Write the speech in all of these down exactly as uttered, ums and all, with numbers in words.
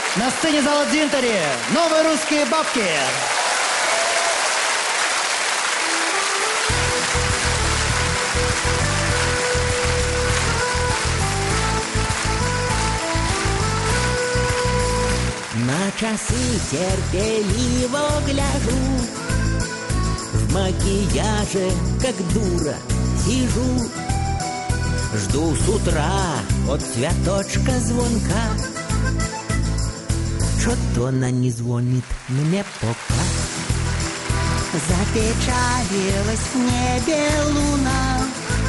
На сцене зала Дзинтари новые русские бабки. На часы терпеливо гляжу, в макияже, как дура, сижу. Жду с утра от цветочка звонка. Что-то она не звонит мне пока. Запечалилась в небе луна.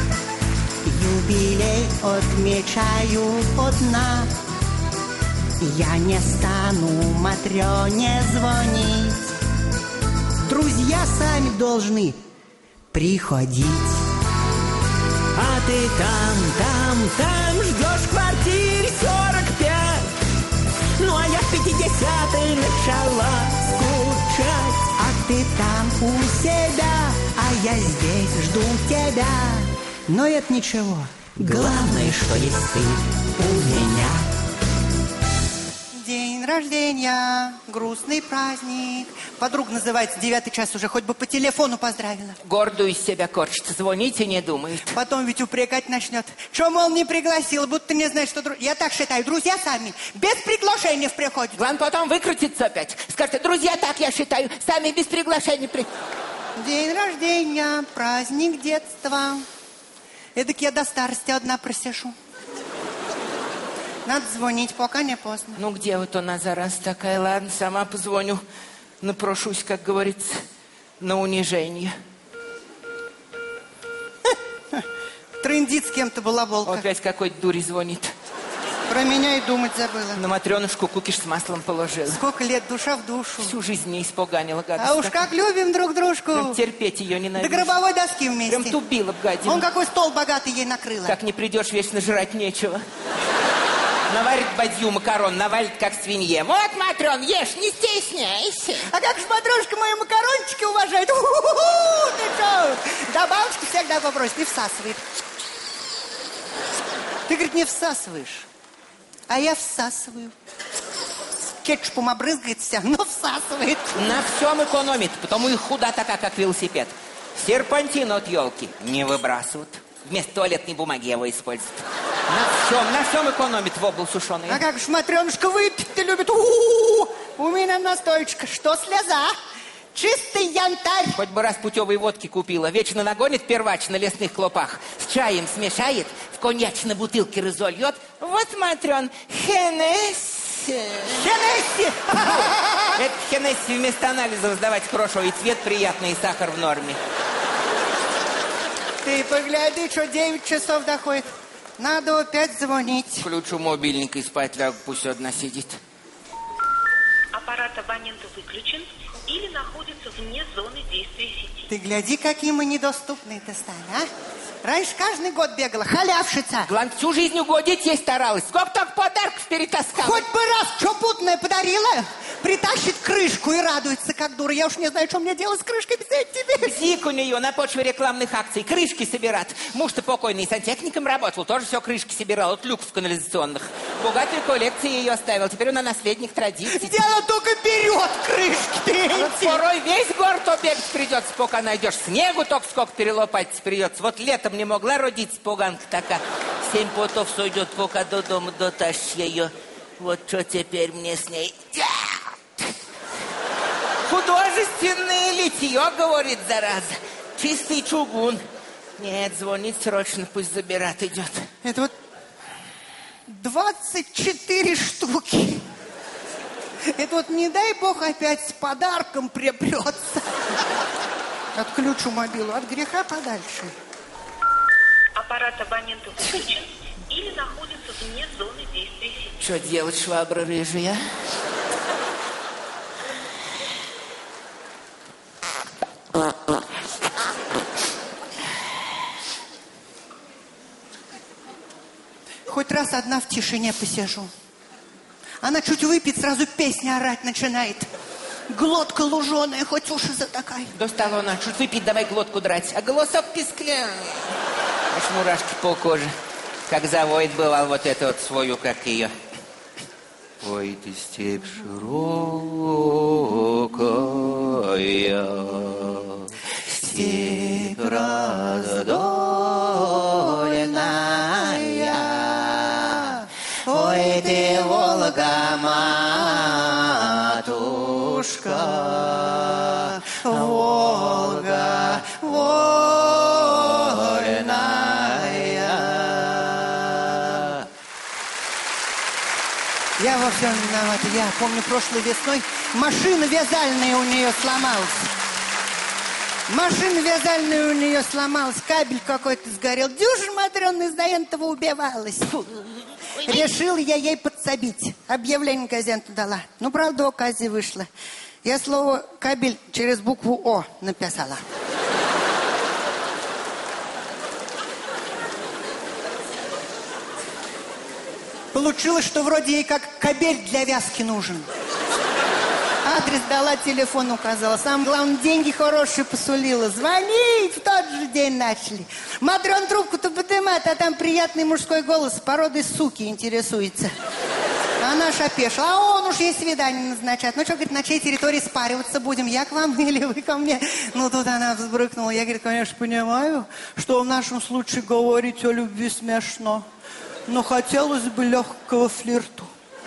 Юбилей отмечаю одна. Я не стану Матрёне звонить. Друзья сами должны приходить. А ты там, там, там ждешь квартир сорок пять. Ну а я в пятидесятые начала скучать. А ты там у себя, а я здесь жду тебя. Но это ничего. Главное, что есть ты у меня. День рождения, грустный праздник. Подруга называется, девятый час уже, хоть бы по телефону поздравила. Гордую из себя корчит, звонить и не думает. Потом ведь упрекать начнет. Че, мол, не пригласила, будто не знает, что... Дру... Я так считаю, друзья сами, без приглашения в приходят. Главное, потом выкрутится опять. Скажет, друзья, так я считаю, сами без приглашения при... День рождения, праздник детства. Эдак я до старости одна просижу. Надо звонить, пока не поздно. Ну, где вот она, зараз такая? Ладно, сама позвоню. Напрошусь, как говорится, на унижение. Трындит с кем-то балаболка. Опять какой-то дури звонит. Про меня и думать забыла. На Матрёнушку кукиш с маслом положила. Сколько лет, душа в душу. Всю жизнь не испоганила, гадость. А уж как любим друг дружку. Прям терпеть ее ненавижу. До гробовой доски вместе. Прям тубила б гадина. Он какой стол богатый ей накрыла. Как не придешь, вечно жрать нечего. Наварит бадью макарон, навалит как свинье. Вот, Матрён, ешь, не стесняйся. А как же Матрёнушка мои макарончики уважает. У-ху-ху-ху, ты что? Добавочку всегда попросит, не всасывает. Ты, говорит, не всасываешь. А я всасываю. Кетчупом обрызгает вся, но всасывает. На всем экономит, потому и худа такая, как велосипед. Серпантин от елки не выбрасывают. Вместо туалетной бумаги его используют. На всем, на всем экономит вобл сушеный. А как же Матрёнушка выпить-то любит. У-у-у! У меня настоечка. Что слеза? Чистый янтарь. Хоть бы раз путевой водки купила. Вечно нагонит первач на лесных клопах. С чаем смешает, в коньячной бутылке разольет. Вот, Матрён, Хеннесси. Хеннесси! Это Хеннесси вместо анализов сдавать хорошо. И цвет приятный, и сахар в норме. Ты погляди, что девять часов доходит. Надо опять звонить. Включу мобильник и спать лягу, пусть одна сидит. Аппарат абонента выключен или находится вне зоны действия сети. Ты гляди, какие мы недоступные-то стали, а? Раньше каждый год бегала, халявшица. Главное, всю жизнь угодить ей старалась. Сколько так подарков перетаскала. Хоть бы раз что путное подарила, притащит крышку и радуется, как дура. Я уж не знаю, что мне делать с крышкой без тебя. Бзик у нее на почве рекламных акций. Крышки собирать. Муж-то покойный сантехником работал, тоже все крышки собирал от люков канализационных. Богатую коллекцию ее оставил. Теперь он на наследник традиций. Дело только берет крышки. Вот порой весь город обегать придется, пока найдешь. Снегу только сколько перелопать придется. Вот летом не могла родиться поганка такая. Семь потов сойдет, пока до дома дотащишь ее. Вот что теперь мне с ней... Художественное литье, говорит, зараза. Чистый чугун. Нет, звонит срочно, пусть забирать идет. Это вот двадцать четыре штуки. Это вот не дай бог опять с подарком припрется. Отключу мобилу от греха подальше. Аппарат абонента выключен или находится вне зоны действия сети. Что делать, швабра рыжая? Хоть раз одна в тишине посижу. Она чуть выпьет, сразу песня орать начинает. Глотка луженая, хоть уши затакай. Достала она, чуть выпить, давай глотку драть. А голосок пискляный. Аж мурашки по коже. Как завоет бывал вот эту вот свою, как ее, Ой, ты степь широкая, степь раздольная, ой, ты, Волга, матушка, Волга, вольная. Я во всем виновата. Я помню, прошлой весной машина вязальная у нее сломалась. Машина вязальная у нее сломалась, кабель какой-то сгорел. Дюжа Матрёна из-за этого убивалась. Решил я ей подсобить. Объявление газету дала. Ну, правда, оказия вышла. Я слово «кабель» через букву «О» написала. Получилось, что вроде ей как кабель для вязки нужен. Адрес дала, телефон указала. Самое главное, деньги хорошие посулила. Звонить в тот же день начали. Матрёна трубку-то поднимает, а там приятный мужской голос породой суки интересуется. Она ж опешила. А он уж ей свидание назначает. Ну что, говорит, на чьей территории спариваться будем? Я к вам или вы ко мне? Ну тут она взбрыкнула. Я, говорит, конечно, понимаю, что в нашем случае говорить о любви смешно. Но хотелось бы легкого флирту.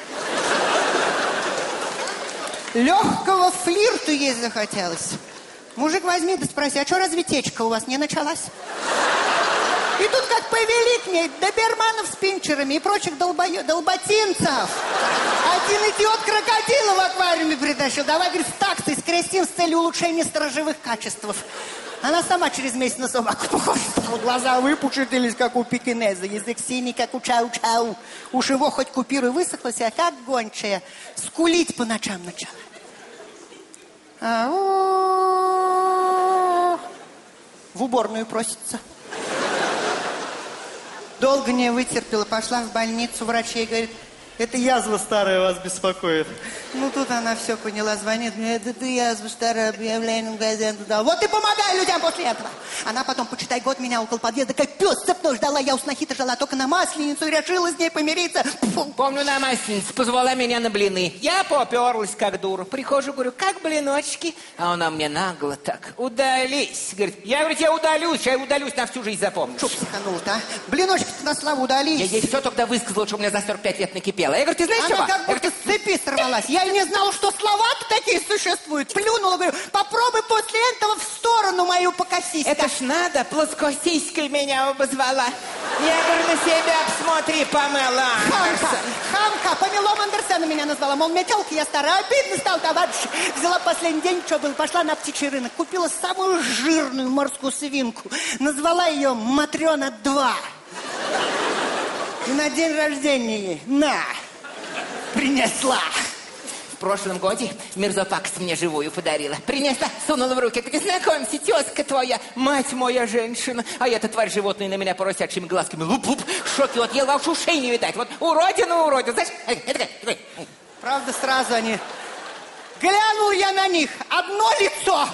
Легкого флирту ей захотелось. Мужик, возьми да спроси, а что, разве течка у вас не началась? И тут как повели к ней доберманов с пинчерами и прочих долбоё... долботинцев. Один идиот крокодила в аквариуме притащил. Давай, говорит, в таксы скрестим с целью улучшения сторожевых качеств. Она сама через месяц на собаку похожа стала. Глаза выпучились, как у пекинеза. Язык синий, как у чау-чау. Уж его хоть купируй, высохлась, а как гончая. Скулить по ночам начала. А-у-у-у. В уборную просится. Долго не вытерпела, пошла в больницу, врачей говорит, это язва старая вас беспокоит. Ну, тут она все поняла, звонит мне, это ты язва старая, объявление в газету дал. Вот и помогай людям после этого. Она потом, почитай, год меня около подъезда, как пес цепной ждала, я у снохи-то жила только на Масленицу, решила с ней помириться. Фу. Помню, на Масленицу позвала меня на блины. Я поперлась, как дура. Прихожу, говорю, как блиночки? А она мне нагло так, удались. Говорит, я, говорит, я удалюсь, я удалюсь, на всю жизнь запомню. Что психанула-то, а? Блиночки-то на славу удались. Я ей все тогда высказала, что у меня за сорок пять лет накипело. Я говорю, ты знаешь, она чего? как будто с цепи сорвалась. Я и не знала, что слова-то такие существуют. Плюнула, говорю, попробуй после этого в сторону мою покосись. Это ж надо, плоскосиськой меня обозвала. Я говорю, на себя посмотри, Памела. Хамка, хамка, Памелом Андерсена меня назвала. Мол, метелка я старая, обидно стал, товарищ. Взяла последний день, что было, пошла на птичий рынок, купила самую жирную морскую свинку. Назвала ее Матрёна два. И на день рождения ей, на, принесла. В прошлом году мерзопакость мне живую подарила. Принесла, сунула в руки. Говорит, знакомься, тезка твоя, мать моя женщина. А эта тварь животная на меня поросячими глазками. Луп-луп, шоки, вот ела, уж ушей не видать. Вот уродина, уродина. Знаешь, это как? Правда, сразу они... Глянул я на них, одно лицо.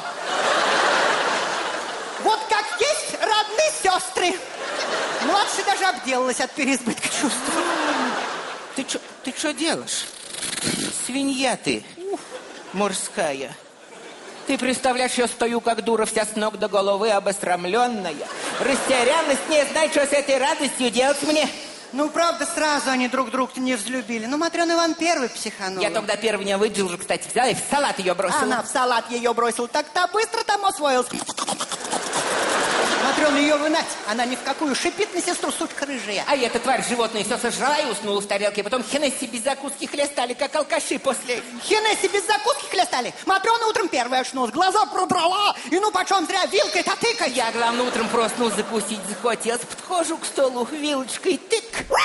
Вот как есть родные сестры. Младшая даже обделалась от переизбытка чувств. Ты что ты что делаешь? Свинья ты, морская. Ты представляешь, я стою как дура, вся с ног до головы обосрамленная. Растерянность, не знаю, что с этой радостью делать мне. Ну, правда, сразу они друг друга не взлюбили. Ну, Матрёна Иван первый психанул. Я тогда первый не выдержал уже, кстати, взяла и в салат ее бросила. Она в салат ее бросила, так-то быстро там освоилась. Матрёна ее вынать, она ни в какую, шипит на сестру, сучка рыжая. А эта тварь животное все сожрала и уснула в тарелке. Потом Хеннесси без закуски хлестали, как алкаши после... Хеннесси без закуски хлестали? Матрёна утром первая очнулась, глаза пробрала, и ну почем зря вилкой-то тыкать. Я, главное, утром проснулась, закусить захотелось. Подхожу к столу, вилочкой тык.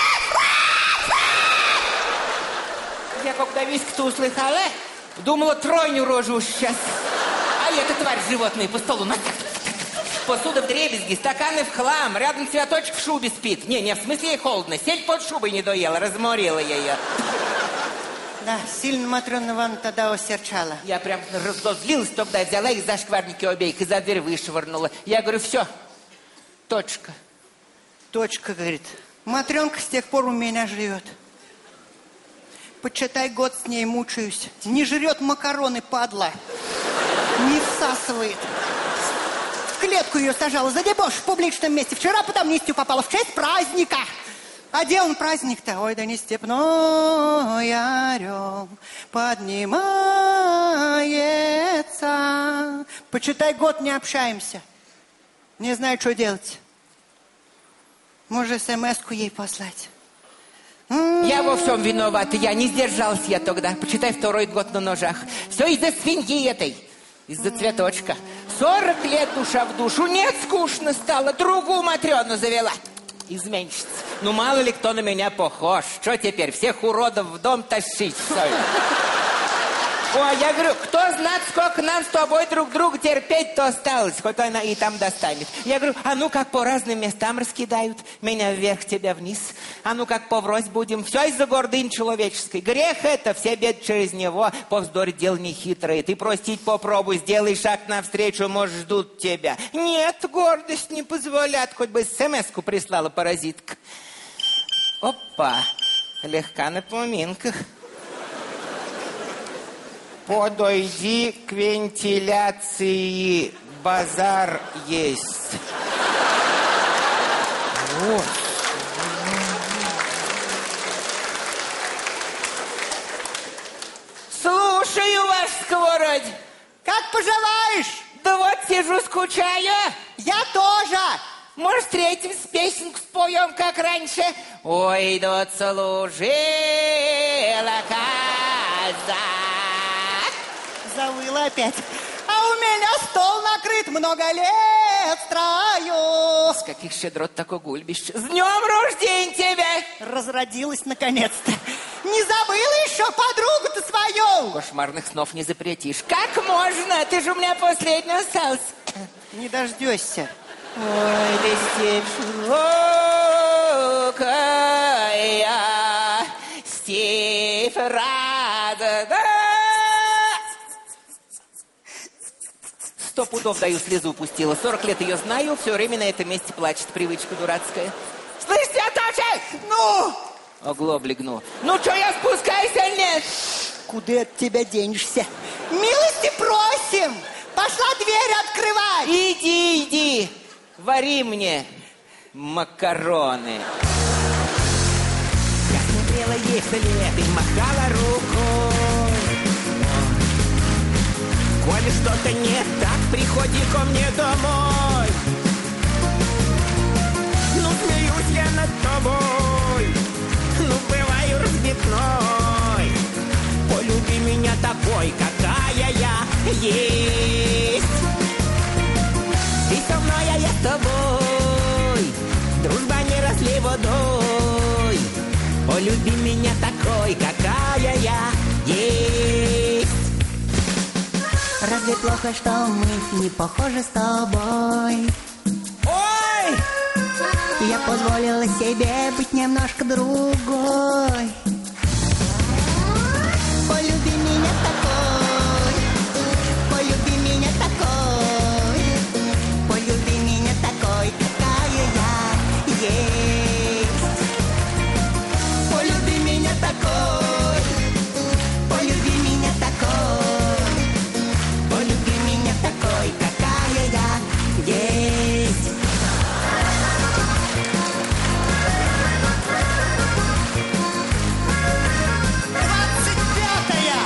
Я когда виски-то услыхала, думала, тройню рожу сейчас. А эта тварь животное по столу на... Посуда в дребезги, стаканы в хлам, рядом цветочек в шубе спит. Не, не, в смысле ей холодно. Сель под шубой не доела, разморила я ее. Да, сильно Матрёна Ивановна тогда осерчала. Я прям разозлилась тогда, взяла их за шкварники обеих и за дверь вышвырнула. Я говорю, все, точка. Точка, говорит. Матрёнка с тех пор у меня живет. Почитай, год с ней мучаюсь. Не жрет макароны, падла. Не всасывает. В клетку ее сажала за дебош в публичном месте. Вчера под амнистию попала в честь праздника. А где он праздник-то? Ой, да не степной орел поднимается. Почитай, год не общаемся. Не знаю, что делать. Может, смс-ку ей послать? Я во всем виноват. Я не сдержался я тогда. Почитай, второй год на ножах. Все из-за свиньи этой. Из-за цветочка. Сорок лет душа в душу. Нет, скучно стало. Другую Матрёну завела. Изменщица. Ну, мало ли кто на меня похож. Что теперь, всех уродов в дом тащить? Ой, я говорю, кто знает, сколько нам с тобой друг друга терпеть, то осталось. Хоть она и там достанет. Я говорю, а ну как по разным местам раскидают. Меня вверх, тебя вниз. А ну как поврось будем. Все из-за гордыни человеческой. Грех это, все бед через него. Повздорить дело нехитрое. Ты простить попробуй, сделай шаг навстречу, может, ждут тебя. Нет, гордость не позволяет. Хоть бы смс-ку прислала паразитка. Опа, легка на поминках. Подойди к вентиляции, базар есть. Вот. Слушаю, ваш сковородь. Как поживаешь? Да вот сижу, скучаю. Я тоже. Может, встретимся, песенку споем, как раньше? Ой, да служила коза. Завыла опять. А у меня стол накрыт, много лет строю. С каких щедрот такое гульбище? С днем рождения тебя! Разродилась наконец-то. Не забыла еще подругу-то свою? Кошмарных снов не запретишь. Как можно? Ты же у меня последний остался. Не дождешься. Ой, ты степь широкая, степь радостная. Сто пудов даю, слезу упустила. Сорок лет ее знаю, все время на этом месте плачет. Привычка дурацкая. Слышь, Святочек! Ну? Оглобли гну. Ну что, я спускаюсь или нет? Куда от тебя денешься? Милости просим! Пошла дверь открывать! Иди, иди, вари мне макароны. Я смотрела ей вслед и махала рукой. Коли что-то не так, приходи ко мне домой. Ну, смеюсь я над тобой, ну, бываю разбитной. Полюби меня такой, какая я есть. Ты со мной, а я с тобой, дружба не разлей водой. Полюби меня такой, какая я есть. Разве плохо, что мы не похожи с тобой? Ой! Я позволила себе быть немножко другой. Полюби меня такой, полюби меня такой, полюби меня такой, какая я есть. Полюби меня такой, полюби меня такой, полюби меня такой, какая я есть. Двадцать пятая!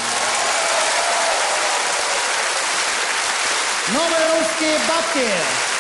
Новые русские бабки.